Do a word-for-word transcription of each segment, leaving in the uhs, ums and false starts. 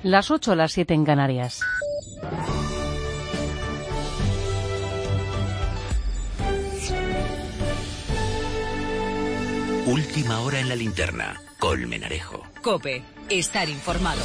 Las ocho, las siete en Canarias. Última hora en la linterna. Colmenarejo. COPE. Estar informado.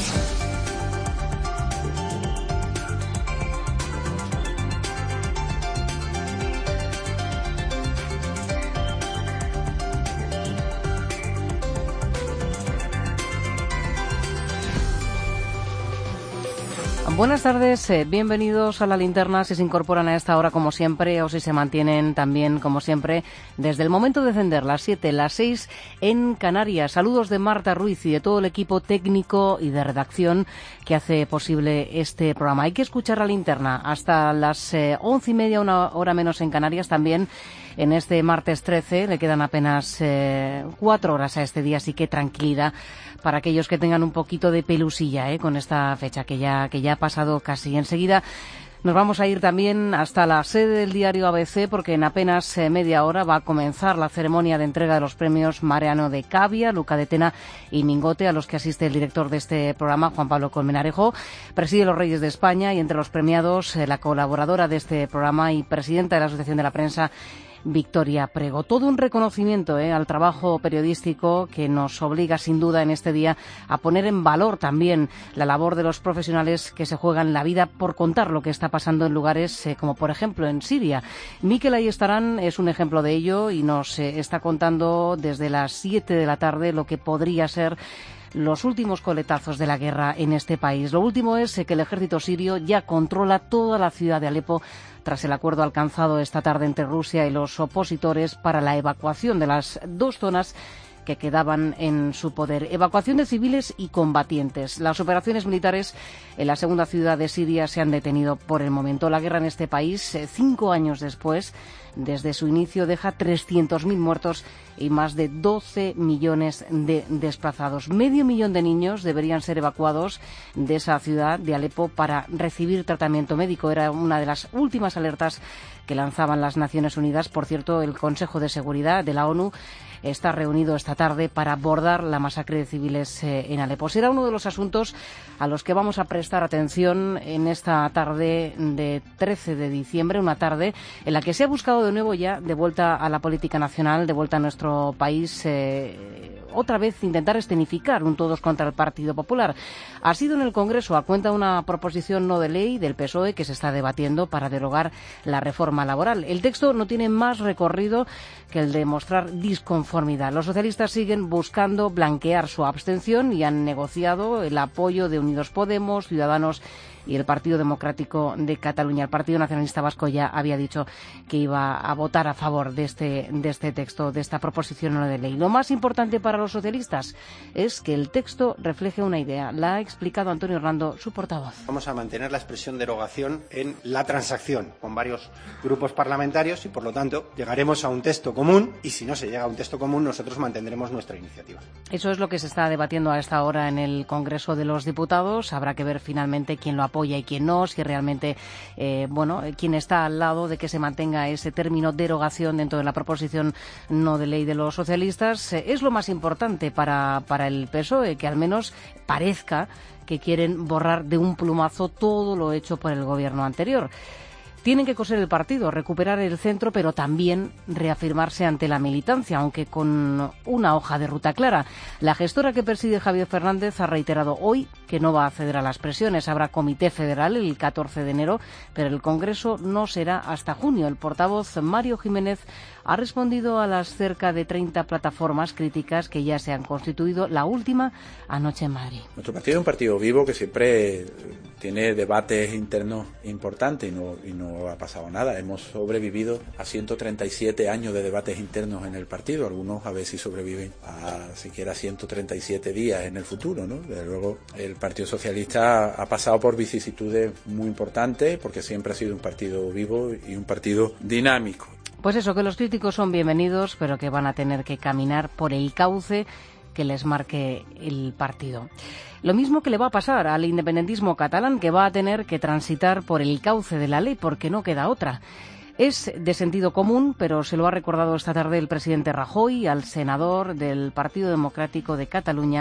Buenas tardes, eh, bienvenidos a la linterna, si se incorporan a esta hora como siempre o si se mantienen también como siempre desde el momento de encender las siete, las seis en Canarias. Saludos de Marta Ruiz y de todo el equipo técnico y de redacción que hace posible este programa. Hay que escuchar la linterna hasta las eh, once y media, una hora menos en Canarias también. En este martes trece le quedan apenas eh, cuatro horas a este día, así que tranquilidad para aquellos que tengan un poquito de pelusilla eh, con esta fecha que ya que ya ha pasado casi. Enseguida nos vamos a ir también hasta la sede del diario A B C porque en apenas eh, media hora va a comenzar la ceremonia de entrega de los premios Mariano de Cavia, Luca de Tena y Mingote, a los que asiste el director de este programa, Juan Pablo Colmenarejo. Preside los Reyes de España y entre los premiados eh, la colaboradora de este programa y presidenta de la Asociación de la Prensa, Victoria Prego. Todo un reconocimiento eh, al trabajo periodístico que nos obliga sin duda en este día a poner en valor también la labor de los profesionales que se juegan la vida por contar lo que está pasando en lugares eh, como por ejemplo en Siria. Mikel Ayestarán es un ejemplo de ello y nos eh, está contando desde las siete de la tarde lo que podría ser los últimos coletazos de la guerra en este país. Lo último es que el ejército sirio ya controla toda la ciudad de Alepo tras el acuerdo alcanzado esta tarde entre Rusia y los opositores para la evacuación de las dos zonas que quedaban en su poder. Evacuación de civiles y combatientes. Las operaciones militares en la segunda ciudad de Siria se han detenido por el momento. La guerra en este país, cinco años después, desde su inicio, deja trescientos mil muertos y más de doce millones de desplazados. Medio millón de niños deberían ser evacuados de esa ciudad de Alepo para recibir tratamiento médico. Era una de las últimas alertas que lanzaban las Naciones Unidas. Por cierto, el Consejo de Seguridad de la ONU está reunido esta tarde para abordar la masacre de civiles eh, en Alepo. Será uno de los asuntos a los que vamos a prestar atención en esta tarde de trece de diciembre, una tarde en la que se ha buscado de nuevo ya de vuelta a la política nacional, de vuelta a nuestro país, eh, otra vez intentar escenificar un todos contra el Partido Popular. Ha sido en el Congreso a cuenta de una proposición no de ley del P S O E que se está debatiendo para derogar la reforma laboral. El texto no tiene más recorrido que el de mostrar disconformidad. Los socialistas siguen buscando blanquear su abstención y han negociado el apoyo de Unidos Podemos, Ciudadanos y el Partido Democrático de Cataluña. El Partido Nacionalista Vasco ya había dicho que iba a votar a favor de este, de este texto, de esta proposición no de ley. Lo más importante para los socialistas es que el texto refleje una idea. La ha explicado Antonio Hernando, su portavoz. Vamos a mantener la expresión derogación en la transacción con varios grupos parlamentarios y, por lo tanto, llegaremos a un texto común y, si no se llega a un texto común, nosotros mantendremos nuestra iniciativa. Eso es lo que se está debatiendo a esta hora en el Congreso de los Diputados. Habrá que ver finalmente quién lo apoya y quién no, si realmente, eh, bueno, quién está al lado de que se mantenga ese término derogación dentro de la proposición no de ley de los socialistas. Eh, es lo más importante para, para el P S O E, que al menos parezca que quieren borrar de un plumazo todo lo hecho por el gobierno anterior. Tienen que coser el partido, recuperar el centro, pero también reafirmarse ante la militancia, aunque con una hoja de ruta clara. La gestora que preside Javier Fernández ha reiterado hoy que no va a ceder a las presiones. Habrá comité federal el catorce de enero, pero el Congreso no será hasta junio. El portavoz Mario Jiménez ha respondido a las cerca de treinta plataformas críticas que ya se han constituido, la última anoche en Madrid. Nuestro partido es un partido vivo que siempre tiene debates internos importantes y no, y no ha pasado nada. Hemos sobrevivido a ciento treinta y siete años de debates internos en el partido. Algunos a ver si sobreviven a siquiera ciento treinta y siete días en el futuro, ¿no? Desde luego, el Partido Socialista ha pasado por vicisitudes muy importantes porque siempre ha sido un partido vivo y un partido dinámico. Pues eso, que los críticos son bienvenidos, pero que van a tener que caminar por el cauce que les marque el partido. Lo mismo que le va a pasar al independentismo catalán, que va a tener que transitar por el cauce de la ley, porque no queda otra. Es de sentido común, pero se lo ha recordado esta tarde el presidente Rajoy al senador del Partido Democrático de Cataluña,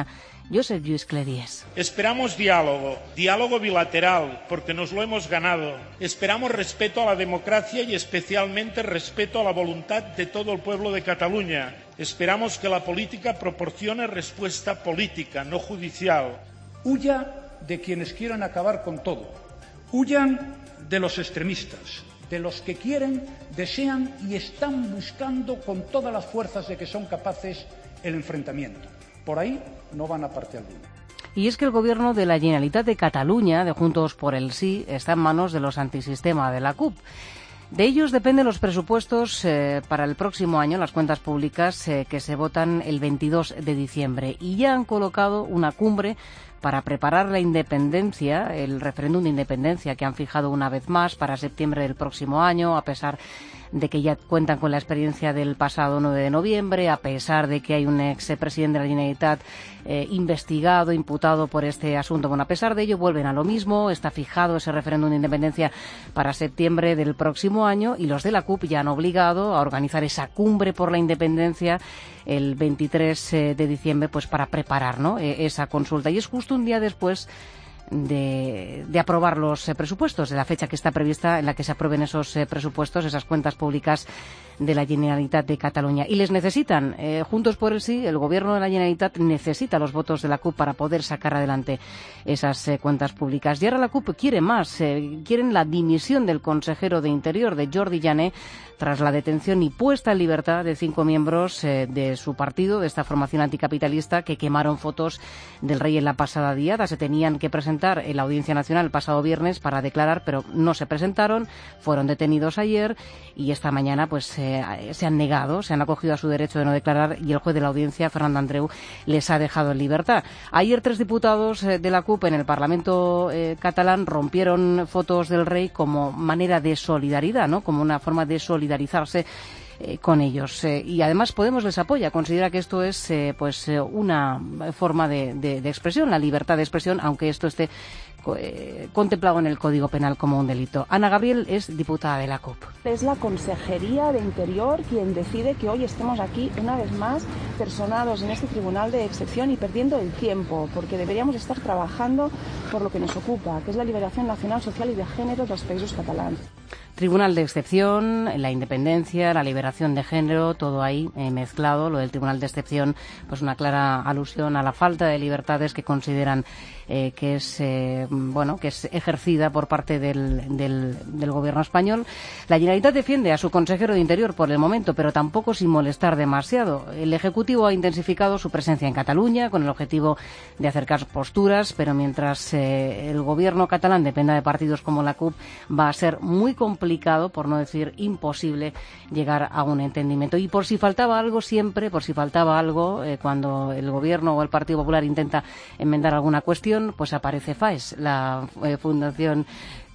Josep Lluís Cleries. Esperamos diálogo, diálogo bilateral, porque nos lo hemos ganado. Esperamos respeto a la democracia y especialmente respeto a la voluntad de todo el pueblo de Cataluña. Esperamos que la política proporcione respuesta política, no judicial. Huya de quienes quieran acabar con todo. Huyan de los extremistas, de los que quieren, desean y están buscando con todas las fuerzas de que son capaces el enfrentamiento. Por ahí no van a parte alguna. Y es que el gobierno de la Generalitat de Cataluña, de Juntos por el Sí, está en manos de los antisistema de la C U P. De ellos dependen los presupuestos eh, para el próximo año, las cuentas públicas eh, que se votan el veintidós de diciembre. Y ya han colocado una cumbre para preparar la independencia, el referéndum de independencia que han fijado una vez más para septiembre del próximo año, a pesar de que ya cuentan con la experiencia del pasado nueve de noviembre, a pesar de que hay un expresidente de la Generalitat eh, investigado, imputado por este asunto. Bueno, a pesar de ello, vuelven a lo mismo. Está fijado ese referéndum de independencia para septiembre del próximo año y los de la C U P ya han obligado a organizar esa cumbre por la independencia el veintitrés de diciembre, pues para preparar, ¿no?, eh, esa consulta. Y es justo un día después De, de aprobar los eh, presupuestos, de la fecha que está prevista en la que se aprueben esos eh, presupuestos, esas cuentas públicas de la Generalitat de Cataluña. Y les necesitan. Eh, Juntos por el Sí, el gobierno de la Generalitat necesita los votos de la C U P para poder sacar adelante esas eh, cuentas públicas. Y ahora la C U P quiere más. Eh, quieren la dimisión del consejero de Interior, de Jordi Jané, tras la detención y puesta en libertad de cinco miembros eh, de su partido, de esta formación anticapitalista, que quemaron fotos del rey en la pasada diada. Se tenían que presentar en la Audiencia Nacional el pasado viernes para declarar, pero no se presentaron, fueron detenidos ayer y esta mañana pues eh, se han negado, se han acogido a su derecho de no declarar y el juez de la Audiencia, Fernando Andreu, les ha dejado en libertad. Ayer tres diputados eh, de la C U P en el Parlamento eh, catalán rompieron fotos del rey como manera de solidaridad, ¿no?, como una forma de solidarizarse Eh, con ellos. Eh, y además Podemos les apoya, considera que esto es eh, pues eh, una forma de, de, de expresión, la libertad de expresión, aunque esto esté eh, contemplado en el Código Penal como un delito. Ana Gabriel es diputada de la C U P. Es la Consejería de Interior quien decide que hoy estemos aquí una vez más personados en este tribunal de excepción y perdiendo el tiempo, porque deberíamos estar trabajando por lo que nos ocupa, que es la liberación nacional, social y de género de los países catalanes. Tribunal de excepción, la independencia, la liberación de género, todo ahí eh, mezclado. Lo del Tribunal de excepción, pues una clara alusión a la falta de libertades que consideran eh, que es eh, bueno que es ejercida por parte del, del, del gobierno español. La Generalitat defiende a su consejero de Interior por el momento, pero tampoco sin molestar demasiado. El Ejecutivo ha intensificado su presencia en Cataluña con el objetivo de acercar posturas, pero mientras eh, el gobierno catalán dependa de partidos como la C U P, va a ser muy complicado, por no decir imposible, llegar a un entendimiento. Y por si faltaba algo siempre, por si faltaba algo, eh, cuando el Gobierno o el Partido Popular intenta enmendar alguna cuestión, pues aparece FAES, la eh, fundación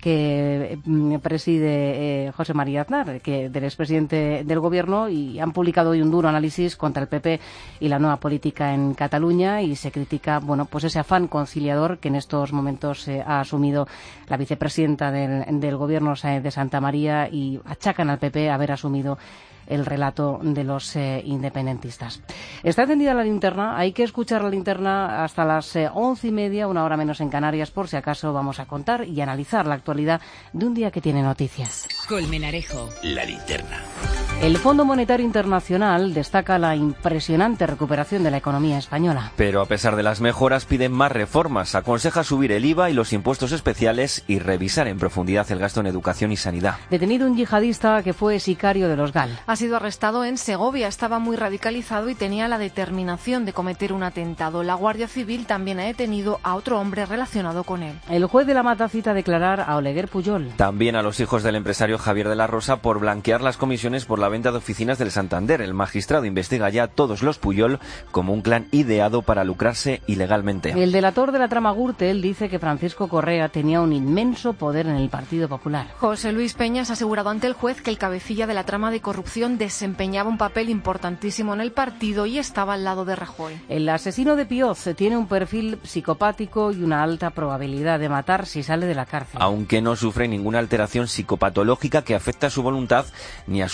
que eh, preside eh, José María Aznar, que del expresidente del Gobierno, y han publicado hoy un duro análisis contra el P P y la nueva política en Cataluña, y se critica, bueno, pues ese afán conciliador que en estos momentos eh, ha asumido la vicepresidenta del, del Gobierno de Santa María, y achacan al P P haber asumido el relato de los eh, independentistas. Está encendida la linterna, hay que escuchar la linterna hasta las eh, once y media, una hora menos en Canarias, por si acaso vamos a contar y analizar la actualidad de un día que tiene noticias. Colmenarejo. La linterna. El Fondo Monetario Internacional destaca la impresionante recuperación de la economía española. Pero a pesar de las mejoras piden más reformas, aconseja subir el I V A y los impuestos especiales y revisar en profundidad el gasto en educación y sanidad. Detenido un yihadista que fue sicario de los GAL. Ha sido arrestado en Segovia, estaba muy radicalizado y tenía la determinación de cometer un atentado. La Guardia Civil también ha detenido a otro hombre relacionado con él. El juez de la Mata cita a declarar a Oleguer Pujol. También a los hijos del empresario Javier de la Rosa por blanquear las comisiones por la venta de oficinas del Santander. El magistrado investiga ya a todos los Pujol como un clan ideado para lucrarse ilegalmente. El delator de la trama Gürtel dice que Francisco Correa tenía un inmenso poder en el Partido Popular. José Luis Peñas ha asegurado ante el juez que el cabecilla de la trama de corrupción desempeñaba un papel importantísimo en el partido y estaba al lado de Rajoy. El asesino de Pioz tiene un perfil psicopático y una alta probabilidad de matar si sale de la cárcel. Aunque no sufre ninguna alteración psicopatológica que afecte a su voluntad ni a su capacidad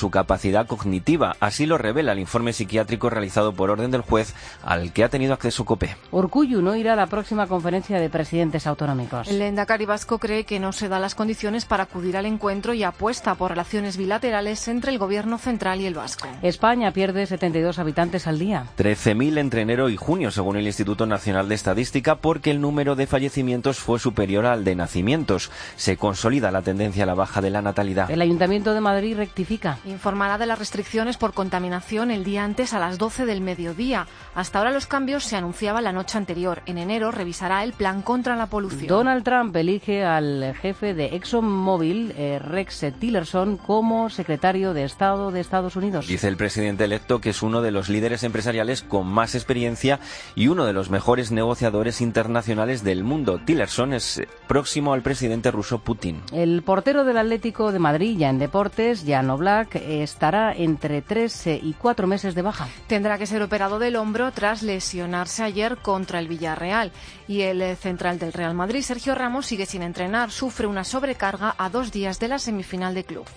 discapacidad cognitiva. Así lo revela el informe psiquiátrico realizado por orden del juez al que ha tenido acceso COPE. Urkullu no irá a la próxima conferencia de presidentes autonómicos. El lehendakari vasco cree que no se dan las condiciones para acudir al encuentro y apuesta por relaciones bilaterales entre el gobierno central y el vasco. España pierde setenta y dos habitantes al día. trece mil entre enero y junio, según el Instituto Nacional de Estadística, porque el número de fallecimientos fue superior al de nacimientos. Se consolida la tendencia a la baja de la natalidad. El Ayuntamiento de Madrid rectifica. Informará de las restricciones por contaminación el día antes a las doce del mediodía. Hasta ahora los cambios se anunciaban la noche anterior. En enero revisará el plan contra la polución. Donald Trump elige al jefe de ExxonMobil, eh, Rex Tillerson, como secretario de Estado de Estados Unidos. Dice el presidente electo que es uno de los líderes empresariales con más experiencia y uno de los mejores negociadores internacionales del mundo. Tillerson es próximo al presidente ruso Putin. El portero del Atlético de Madrid, ya en deportes, Jan Oblak, estará entre tres y cuatro meses de baja. Tendrá que ser operado del hombro tras lesionarse ayer contra el Villarreal. Y el central del Real Madrid, Sergio Ramos, sigue sin entrenar. Sufre una sobrecarga a dos días de la semifinal de clubes.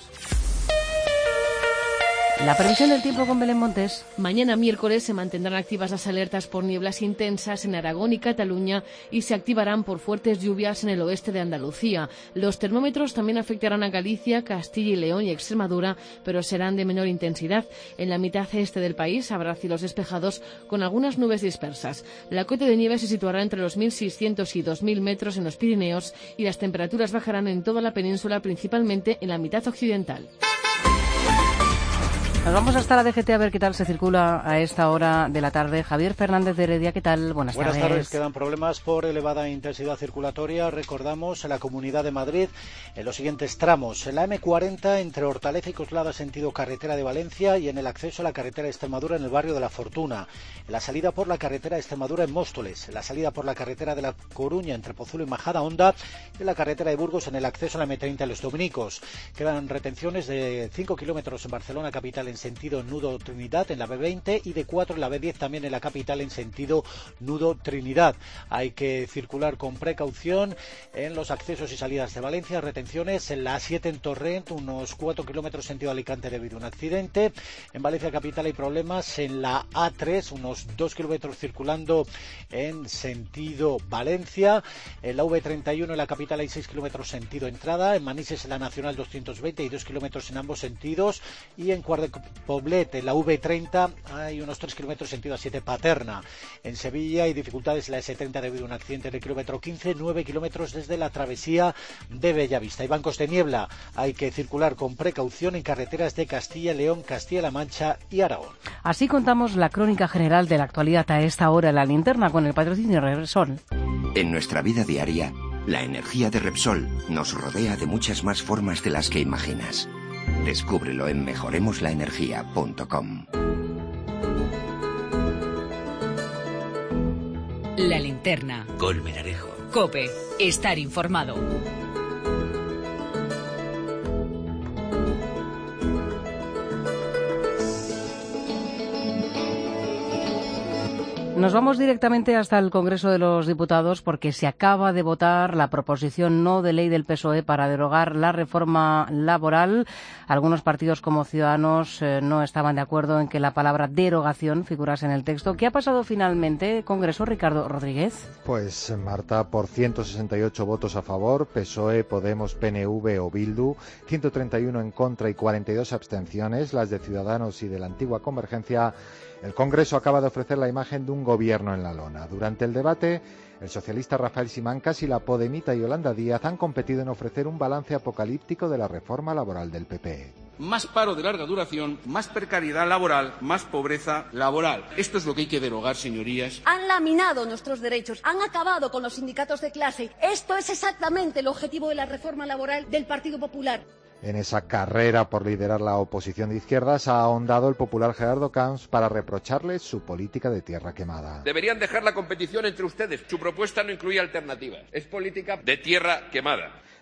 La previsión del tiempo con Belén Montes. Mañana miércoles se mantendrán activas las alertas por nieblas intensas en Aragón y Cataluña y se activarán por fuertes lluvias en el oeste de Andalucía. Los termómetros también afectarán a Galicia, Castilla y León y Extremadura, pero serán de menor intensidad. En la mitad este del país habrá cielos despejados con algunas nubes dispersas. La cota de nieve se situará entre los mil seiscientos y dos mil metros en los Pirineos y las temperaturas bajarán en toda la península, principalmente en la mitad occidental. Nos vamos hasta la D G T a ver qué tal se circula a esta hora de la tarde. Javier Fernández de Heredia, ¿qué tal? Buenas, Buenas tardes. tardes. Quedan problemas por elevada intensidad circulatoria. Recordamos en la Comunidad de Madrid en los siguientes tramos. En la eme cuarenta entre Hortaleza y Coslada sentido carretera de Valencia y en el acceso a la carretera de Extremadura en el barrio de La Fortuna. En la salida por la carretera de Extremadura en Móstoles. En la salida por la carretera de La Coruña entre Pozuelo y Majadahonda. Y en la carretera de Burgos en el acceso a la eme treinta en Los Dominicos. Quedan retenciones de cinco kilómetros en Barcelona capital en sentido Nudo Trinidad en la be veinte y de cuatro en la be diez también en la capital en sentido Nudo Trinidad. Hay que circular con precaución en los accesos y salidas de Valencia. Retenciones en la a siete en Torrent, unos cuatro kilómetros sentido Alicante debido a un accidente. En Valencia capital hay problemas en la a tres, unos dos kilómetros circulando en sentido Valencia. En la ve treinta y uno en la capital hay seis kilómetros sentido entrada. En Manises en la nacional doscientos veinte y dos kilómetros en ambos sentidos. Y en Cuart de Poblet, en la ve treinta, hay unos tres kilómetros sentido a siete Paterna. En Sevilla hay dificultades en la ese treinta debido a un accidente en el kilómetro quince, nueve kilómetros desde la travesía de Bellavista. Hay bancos de niebla, hay que circular con precaución en carreteras de Castilla, León, Castilla-La Mancha y Aragón. Así contamos la crónica general de la actualidad a esta hora en la linterna con el patrocinio de Repsol. En nuestra vida diaria, la energía de Repsol nos rodea de muchas más formas de las que imaginas. Descúbrelo en mejoremos la energía punto com. La linterna. Con Menarejo. COPE. Estar informado. Nos vamos directamente hasta el Congreso de los Diputados porque se acaba de votar la proposición no de ley del P S O E para derogar la reforma laboral. Algunos partidos como Ciudadanos eh, no estaban de acuerdo en que la palabra derogación figurase en el texto. ¿Qué ha pasado finalmente, Congreso? Ricardo Rodríguez. Pues, Marta, por ciento sesenta y ocho votos a favor, P S O E, Podemos, P N V o Bildu, ciento treinta y uno en contra y cuarenta y dos abstenciones, las de Ciudadanos y de la antigua Convergencia. El Congreso acaba de ofrecer la imagen de un gobierno en la lona. Durante el debate, el socialista Rafael Simancas y la podemita Yolanda Díaz han competido en ofrecer un balance apocalíptico de la reforma laboral del P P E. Más paro de larga duración, más precariedad laboral, más pobreza laboral. Esto es lo que hay que derogar, señorías. Han laminado nuestros derechos, han acabado con los sindicatos de clase. Esto es exactamente el objetivo de la reforma laboral del Partido Popular. En esa carrera por liderar la oposición de izquierdas ha ahondado el popular Gerardo Camps para reprocharle su política de tierra quemada. Deberían dejar la competición entre ustedes. Su propuesta no incluye alternativas. Es política de tierra quemada.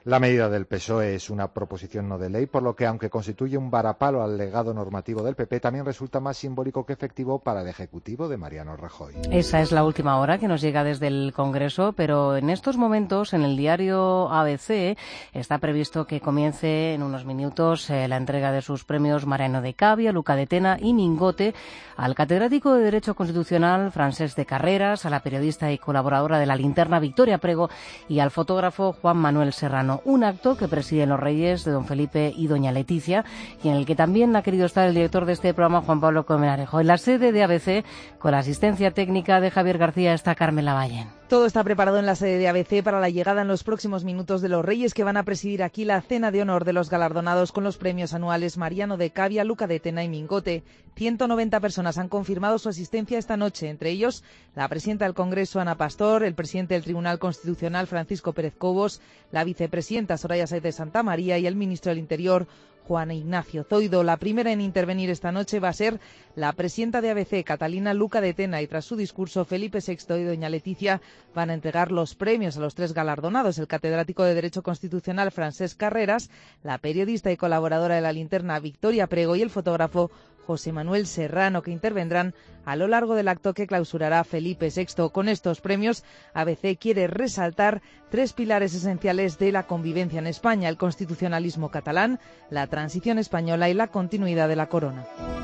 La medida del P S O E es una proposición no de ley, por lo que, aunque constituye un varapalo al legado normativo del P P, también resulta más simbólico que efectivo para el Ejecutivo de Mariano Rajoy. Esa es la última hora que nos llega desde el Congreso, pero en estos momentos en el diario A B C está previsto que comience en unos minutos eh, la entrega de sus premios Mariano de Cavia, Luca de Tena y Mingote al catedrático de Derecho Constitucional Francesc de Carreras, a la periodista y colaboradora de La Linterna Victoria Prego y al fotógrafo Juan Manuel Serrano. Un acto que presiden los reyes de don Felipe y doña Leticia y en el que también ha querido estar el director de este programa, Juan Pablo Colmenarejo. En la sede de A B C, con la asistencia técnica de Javier García, está Carmen Lavallén. Todo está preparado en la sede de A B C para la llegada en los próximos minutos de los Reyes, que van a presidir aquí la cena de honor de los galardonados con los premios anuales Mariano de Cavia, Luca de Tena y Mingote. ciento noventa personas han confirmado su asistencia esta noche, entre ellos la presidenta del Congreso, Ana Pastor, el presidente del Tribunal Constitucional, Francisco Pérez Cobos, la vicepresidenta, Soraya Sáez de Santamaría, y el ministro del Interior, Juan Ignacio Zoido. La primera en intervenir esta noche va a ser la presidenta de A B C, Catalina Luca de Tena, y tras su discurso, Felipe sexto y doña Leticia van a entregar los premios a los tres galardonados: el catedrático de Derecho Constitucional Francesc Carreras, la periodista y colaboradora de La Linterna Victoria Prego y el fotógrafo José Manuel Serrano, que intervendrán a lo largo del acto que clausurará Felipe sexto. Con estos premios, A B C quiere resaltar tres pilares esenciales de la convivencia en España: el constitucionalismo catalán, la transición española y la continuidad de la corona.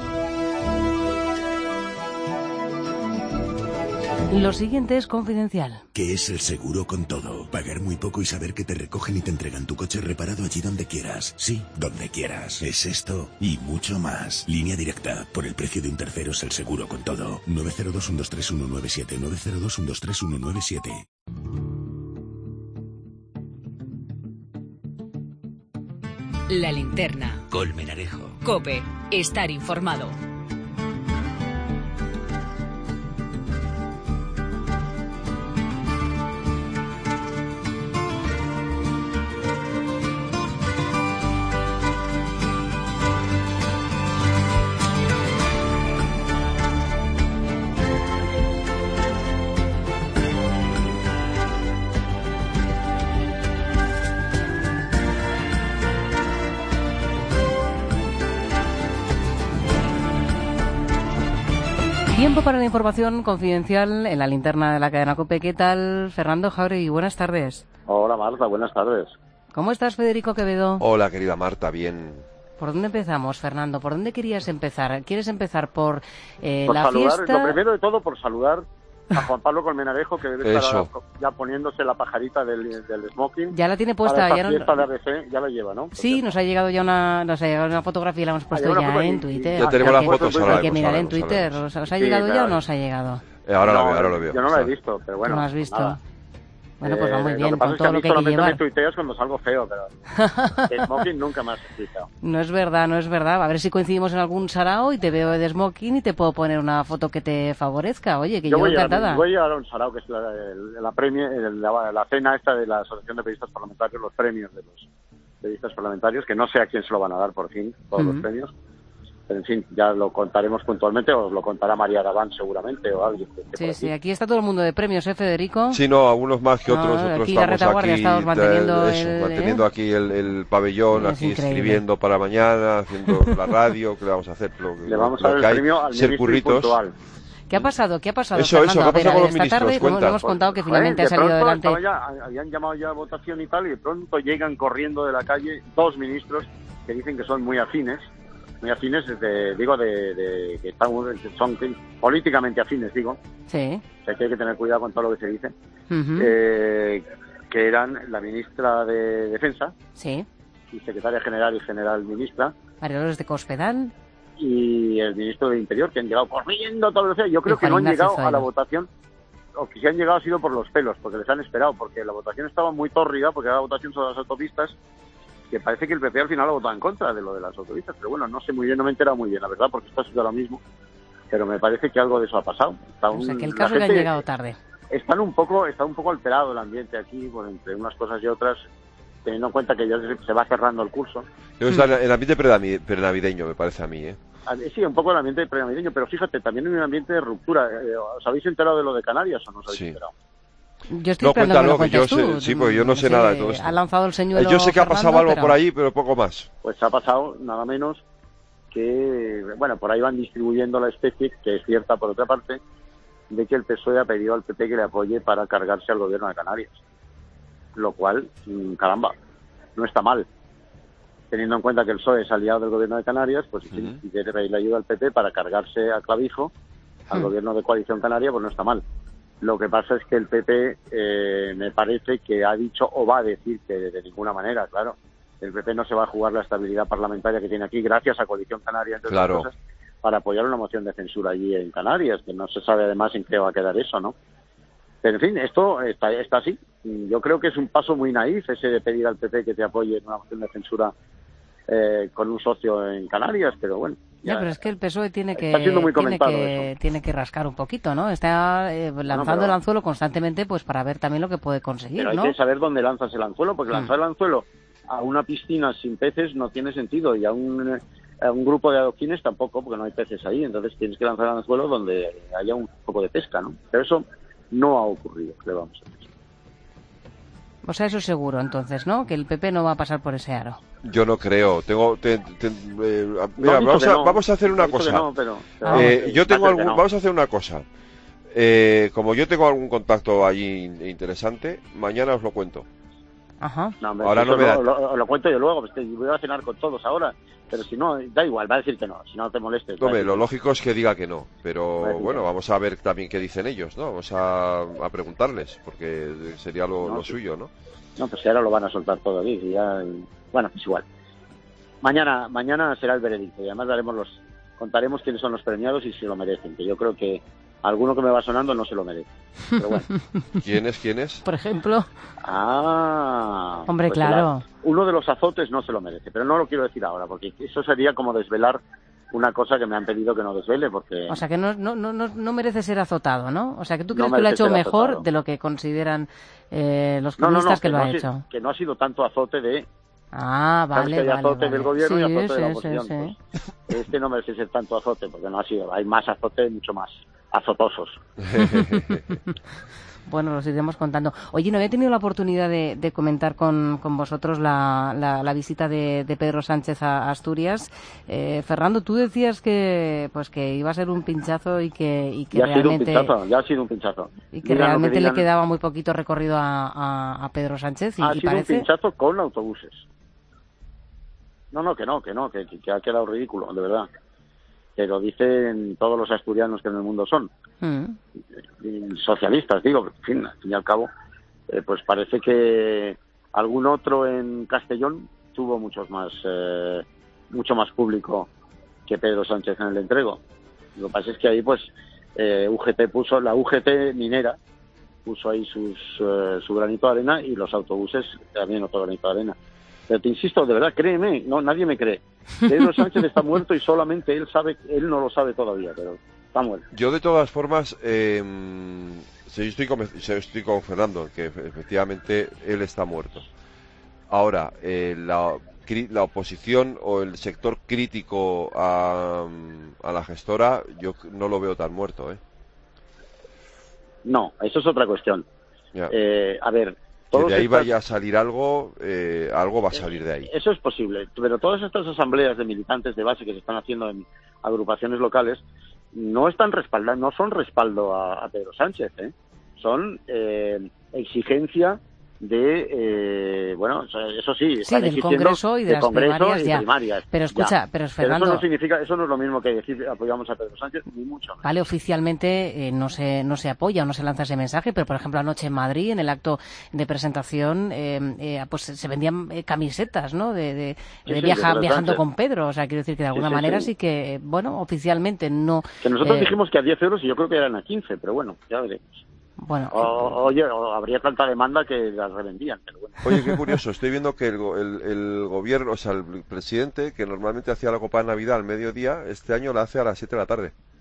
Lo siguiente es confidencial. ¿Qué es el seguro con todo? Pagar muy poco y saber que te recogen y te entregan tu coche reparado allí donde quieras. Sí, donde quieras. Es esto y mucho más. Línea Directa. Por el precio de un tercero es el seguro con todo. nueve cero dos, uno dos tres, uno nueve siete. nueve cero dos, uno dos tres, uno nueve siete. La Linterna. Colmenarejo. COPE. Estar informado. Tiempo para la información confidencial en la linterna de la cadena COPE. ¿Qué tal, Fernando Jauregui? Buenas tardes. Hola, Marta, buenas tardes. ¿Cómo estás, Federico Quevedo? Hola, querida Marta, bien. ¿Por dónde empezamos, Fernando? ¿Por dónde querías empezar? ¿Quieres empezar por eh, por la saludar, fiesta? Lo primero de todo, por saludar a Juan Pablo Colmenarejo, que debe estar ahora ya poniéndose la pajarita del, del smoking. Ya la tiene puesta. Para ya esta fiesta de A B C, ya la lleva, ¿no? Sí, nos ha llegado ya una, nos ha llegado una fotografía y la hemos puesto ya en Twitter. Ya tenemos las fotos ahora. Hay que mirar en Twitter. ¿Os, os ha llegado ya o no os ha llegado? Eh, ahora, no, lo veo, ahora lo veo. Yo no la he visto, pero bueno. ¿No la has visto? Nada. Bueno, pues va muy eh, bien, lo que pasa con es que todo a mí lo que hay que solamente llevar. me tuiteas cuando salgo feo, pero de smoking nunca me has quitado. No es verdad, no es verdad. A ver si coincidimos en algún sarao y te veo de smoking y te puedo poner una foto que te favorezca. Oye, que yo, yo voy encantada. A, voy a llevar a un sarao, que es la, la, la, premio, la, la cena esta de la Asociación de Periodistas Parlamentarios, los premios de los periodistas parlamentarios, que no sé a quién se lo van a dar por fin, todos uh-huh. los premios. Pero, en fin, ya lo contaremos puntualmente, o os lo contará María Arabán seguramente, o alguien. Que sí, sí, aquí está todo el mundo de premios, ¿eh, Federico? Sí, no, algunos más que otros. No, otros aquí la retaguardia estamos manteniendo, eso, el, manteniendo ¿eh? aquí el, el pabellón, es aquí increíble. Escribiendo para mañana, haciendo la radio, que le vamos a hacer. Lo, le vamos lo a dar el premio al ser curritos. Puntual. ¿Qué ha pasado? ¿Qué ha pasado, eso, Fernando? Eso, ¿qué ha pasado a ver, con los esta tarde ministros? no hemos contado que finalmente Joder, ha salido pronto adelante. Ya, habían llamado ya a votación y tal, y de pronto llegan corriendo de la calle dos ministros que dicen que son muy afines, muy afines, de, digo, de, de que están, son políticamente afines, digo. Sí. O sea, que hay que tener cuidado con todo lo que se dice. Uh-huh. Eh, que eran la ministra de Defensa. Sí. Y secretaria general y general ministra. María Dolores de Cospedal. Y el ministro de Interior, que han llegado corriendo todo lo que sea. Yo creo que no han llegado a la votación, o que si han llegado ha sido por los pelos, porque les han esperado, porque la votación estaba muy tórrida, porque era la votación sobre las autopistas, que parece que el P P al final ha votado en contra de lo de las autopistas, pero bueno, no sé muy bien, no me he enterado muy bien, la verdad, porque esto ha sido ahora mismo, pero me parece que algo de eso ha pasado. Está un, o sea, que el caso es que han llegado tarde. Están un poco, está un poco alterado el ambiente aquí, bueno, entre unas cosas y otras, teniendo en cuenta que ya se va cerrando el curso. Está el ambiente prenavideño, me parece a mí, ¿eh? Sí, un poco el ambiente prenavideño, pero fíjate, también hay un ambiente de ruptura. ¿Os habéis enterado de lo de Canarias o no os habéis sí. enterado? Yo estoy no, esperando que lo cuéntalo, cuentes yo tú. sé, sí, pues yo no sé nada de todo esto. Ha lanzado el señuelo Yo sé que ha Fernando, pasado algo pero... por ahí, pero poco más. Pues ha pasado nada menos que, bueno, por ahí van distribuyendo la especie, que es cierta por otra parte, de que el P S O E ha pedido al P P que le apoye para cargarse al gobierno de Canarias. Lo cual, caramba, no está mal. Teniendo en cuenta que el P S O E es aliado del gobierno de Canarias, pues uh-huh. si, si quiere pedirle ayuda al P P para cargarse a clavijo al uh-huh. gobierno de coalición canaria, pues no está mal. Lo que pasa es que el P P eh, me parece que ha dicho o va a decir que de ninguna manera, claro, el P P no se va a jugar la estabilidad parlamentaria que tiene aquí gracias a Coalición Canaria, entre claro. otras cosas, para apoyar una moción de censura allí en Canarias, que no se sabe además en qué va a quedar eso, ¿no? Pero en fin, esto está, está así. Yo creo que es un paso muy naif ese de pedir al P P que te apoye en una moción de censura eh, con un socio en Canarias, pero bueno. Ya, ya, pero es que el P S O E tiene que, tiene que, tiene que rascar un poquito, ¿no? Está eh, lanzando no, pero, el anzuelo constantemente pues para ver también lo que puede conseguir, pero hay ¿no? que saber dónde lanzas el anzuelo, porque mm. lanzar el anzuelo a una piscina sin peces no tiene sentido, y a un, a un grupo de adoquines tampoco, porque no hay peces ahí, entonces tienes que lanzar el anzuelo donde haya un poco de pesca, ¿no? Pero eso no ha ocurrido, le vamos a decir. O sea, eso es seguro, entonces, ¿no? Que el P P no va a pasar por ese aro. Yo no creo. Tengo, te, te, eh, mira, no, vamos, a, no. vamos a hacer una cosa. No, pero, pero, eh, yo tengo algún, no. Vamos a hacer una cosa. Eh, como yo tengo algún contacto allí interesante, mañana os lo cuento. Ajá. No, hombre, ahora no me da... lo, lo, lo cuento yo luego, pues que voy a cenar con todos ahora. Pero si no, da igual, va a decir que no, si no te molestes. No, lo lógico es que diga que no, pero bueno, no. vamos a ver también qué dicen ellos, ¿no? Vamos a, a preguntarles, porque sería lo, no, lo sí. suyo, ¿no? No, pues si ahora lo van a soltar todo aquí, y ya... Bueno, pues igual. Mañana mañana será el veredicto, y además daremos los, contaremos quiénes son los premiados y si lo merecen, que yo creo que alguno que me va sonando no se lo merece. Pero bueno. ¿Quién es? ¿Quién es? Por ejemplo. Ah. Hombre, pues claro. La, uno de los azotes no se lo merece, pero no lo quiero decir ahora, porque eso sería como desvelar una cosa que me han pedido que no desvele, porque... O sea, que no, no, no, no merece ser azotado, ¿no? O sea, que tú crees no que lo ha hecho mejor azotado. De lo que consideran eh, los comunistas no, no, no, que, que lo no ha hecho. Sido, que no ha sido tanto azote de... Ah, vale, que hay vale, azote vale. del gobierno sí, y azote sí, de la sí, oposición. Sí, pues, este no merece ser tanto azote, porque no ha sido. Hay más azote, mucho más azotosos. Bueno, los iremos contando. Oye, no había tenido la oportunidad de, de comentar con, con vosotros la, la, la visita de, de Pedro Sánchez a Asturias. Eh, Fernando, tú decías que pues que iba a ser un pinchazo y que, y que ya realmente... Ha sido un pinchazo, ya ha sido un pinchazo. Y que digan realmente que digan... le quedaba muy poquito recorrido a, a, a Pedro Sánchez. Y, ha y sido parece... un pinchazo con autobuses. No, no, que no, que no, que, que ha quedado ridículo, de verdad. Pero dicen todos los asturianos que en el mundo son. Mm. Socialistas, digo, en fin, al fin y al cabo, eh, pues parece que algún otro en Castellón tuvo muchos más, eh, mucho más público que Pedro Sánchez en el entrego. Lo que pasa es que ahí, pues, eh, U G T puso, la U G T minera puso ahí sus, eh, su granito de arena y los autobuses también otro granito de arena. Pero te insisto, de verdad, créeme, no, nadie me cree. Pedro Sánchez está muerto y solamente él sabe, él no lo sabe todavía, pero está muerto. Yo de todas formas, eh, sí, estoy con, estoy con Fernando, que efectivamente él está muerto. Ahora, eh, la, la oposición o el sector crítico a, a la gestora, yo no lo veo tan muerto, ¿eh? No, eso es otra cuestión. Eh, a ver... Que de ahí estas... vaya a salir algo, eh, algo va a salir de ahí. Eso es posible, pero todas estas asambleas de militantes de base que se están haciendo en agrupaciones locales no están respaldando, no son respaldo a, a Pedro Sánchez, ¿eh? Son eh, exigencia de, eh, bueno, eso sí, sí del Congreso y de, de las Congreso primarias, y ya. primarias. Pero escucha, ya. pero Fernando... Pero eso no significa, eso no es lo mismo que decir apoyamos a Pedro Sánchez, ni mucho. Vale, oficialmente eh, no se no se apoya o no se lanza ese mensaje, pero por ejemplo anoche en Madrid, en el acto de presentación, eh, eh, pues se vendían eh, camisetas, ¿no? De, de, sí, de sí, viaja, de viajando con Pedro, o sea, quiero decir que de alguna sí, sí, manera sí. sí que, bueno, oficialmente no... Que nosotros eh, dijimos que a diez euros y yo creo que eran a quince, pero bueno, ya veremos. Bueno, o, oye, o habría tanta demanda que las revendían. Pero bueno. Oye, qué curioso, estoy viendo que el, el, el gobierno, o sea, el presidente, que normalmente hacía la copa de Navidad al mediodía, este año la hace a las siete de la tarde.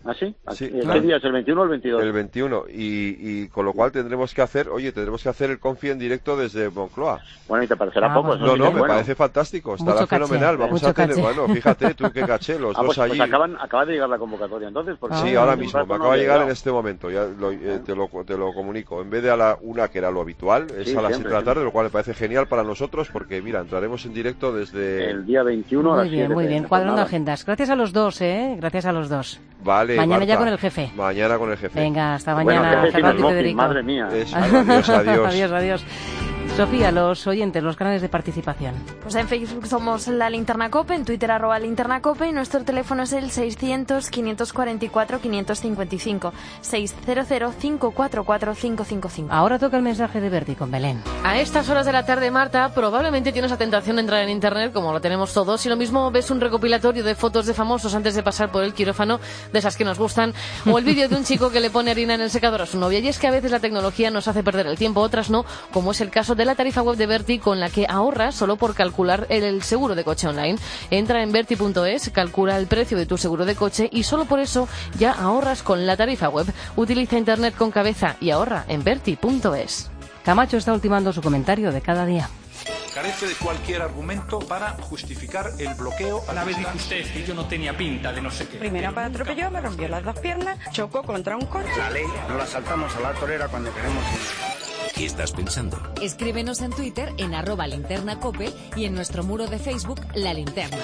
¿Ah, sí? Sí, ¿Qué claro. día es? ¿El veintiuno o el veintidós? El veintiuno, y, y con lo cual tendremos que hacer, oye, tendremos que hacer el confi en directo desde Moncloa. Bueno, ¿y te parecerá ah, poco? No, no, me bueno. parece fantástico, estará Mucho fenomenal. caché, Vamos mucho a tener, caché. bueno, fíjate tú qué caché, los ah, dos pues, allí. Pues acaban, acaba de llegar la convocatoria entonces. Porque Sí, ah, ahora un mismo, rato me no acaba de llegar llegado. en este momento, ya lo, eh, te, lo, te lo comunico. En vez de a la una, que era lo habitual, es Sí, a las siempre, siete de la tarde, siempre. lo cual me parece genial para nosotros, porque mira, entraremos en directo desde... El día veintiuno a Muy las bien, siete muy de bien. la Cuadrando jornada. agendas. Gracias a los dos, ¿eh? Gracias a los dos. Vale, Mañana Marta, ya con el jefe. Mañana con el jefe. Venga, hasta Bueno, mañana, jefe, Ferran y sin Federico. madre mía. Eso, adiós, adiós. Adiós, adiós. Sofía, los oyentes, los canales de participación. Pues en Facebook somos La Linterna Cope, en Twitter arroba Linterna Cope y nuestro teléfono es el seiscientos, quinientos cuarenta y cuatro, quinientos cincuenta y cinco, seiscientos, cinco cuatro cuatro, cinco cinco cinco. Ahora toca el mensaje de Berti con Belén. A estas horas de la tarde, Marta, probablemente tienes la tentación de entrar en internet, como lo tenemos todos, y lo mismo ves un recopilatorio de fotos de famosos antes de pasar por el quirófano, de esas que nos gustan, o el vídeo de un chico que le pone harina en el secador a su novia. Y es que a veces la tecnología nos hace perder el tiempo, otras no, como es el caso de la tarifa web de Berti, con la que ahorras solo por calcular el, el seguro de coche online. Entra en berti punto es, calcula el precio de tu seguro de coche y solo por eso ya ahorras con la tarifa web. Utiliza internet con cabeza y ahorra en berti punto es. Camacho está ultimando su comentario de cada día. Carece de cualquier argumento para justificar el bloqueo. Una vez dijo usted que yo no tenía pinta de no sé qué. Primero me atropelló, me rompió las dos piernas, chocó contra un coche. La ley no la saltamos a la torera cuando queremos. ¿Qué estás pensando? Escríbenos en Twitter en arroba linterna cope y en nuestro muro de Facebook La Linterna.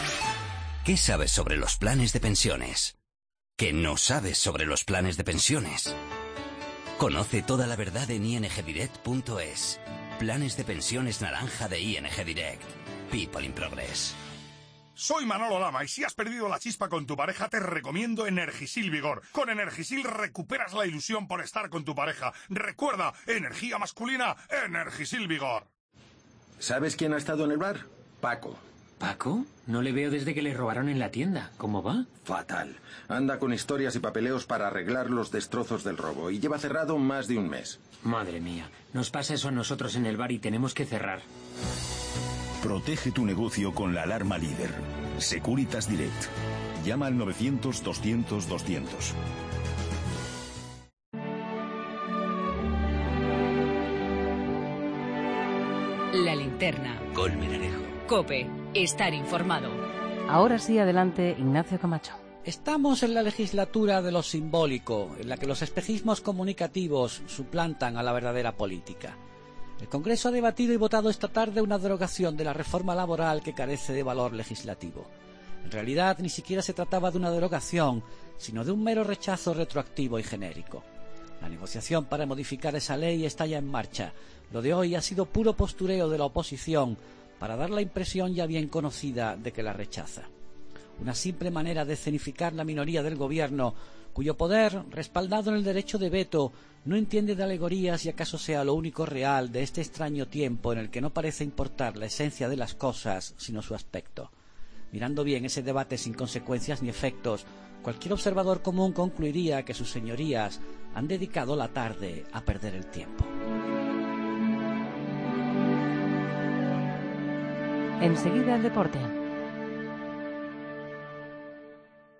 ¿Qué sabes sobre los planes de pensiones? ¿Qué no sabes sobre los planes de pensiones? Conoce toda la verdad en i n g direct punto es. Planes de pensiones naranja de I N G Direct. People in Progress. Soy Manolo Lama y si has perdido la chispa con tu pareja te recomiendo Energisil Vigor. Con Energisil recuperas la ilusión por estar con tu pareja. Recuerda, energía masculina, Energisil Vigor. ¿Sabes quién ha estado en el bar? Paco. ¿Paco? No le veo desde que le robaron en la tienda. ¿Cómo va? Fatal. Anda con historias y papeleos para arreglar los destrozos del robo y lleva cerrado más de un mes. Madre mía, nos pasa eso a nosotros en el bar y tenemos que cerrar. Protege tu negocio con la alarma líder. Securitas Direct. Llama al novecientos, doscientos, doscientos. La Linterna. Colmen Arejo. Cope. Estar informado. Ahora sí, adelante, Ignacio Camacho. Estamos en la legislatura de lo simbólico, en la que los espejismos comunicativos suplantan a la verdadera política. El Congreso ha debatido y votado esta tarde una derogación de la reforma laboral que carece de valor legislativo. En realidad, ni siquiera se trataba de una derogación, sino de un mero rechazo retroactivo y genérico. La negociación para modificar esa ley está ya en marcha. Lo de hoy ha sido puro postureo de la oposición para dar la impresión ya bien conocida de que la rechaza. Una simple manera de escenificar la minoría del gobierno, cuyo poder, respaldado en el derecho de veto, no entiende de alegorías y acaso sea lo único real de este extraño tiempo en el que no parece importar la esencia de las cosas, sino su aspecto. Mirando bien ese debate sin consecuencias ni efectos, cualquier observador común concluiría que sus señorías han dedicado la tarde a perder el tiempo. Enseguida el deporte.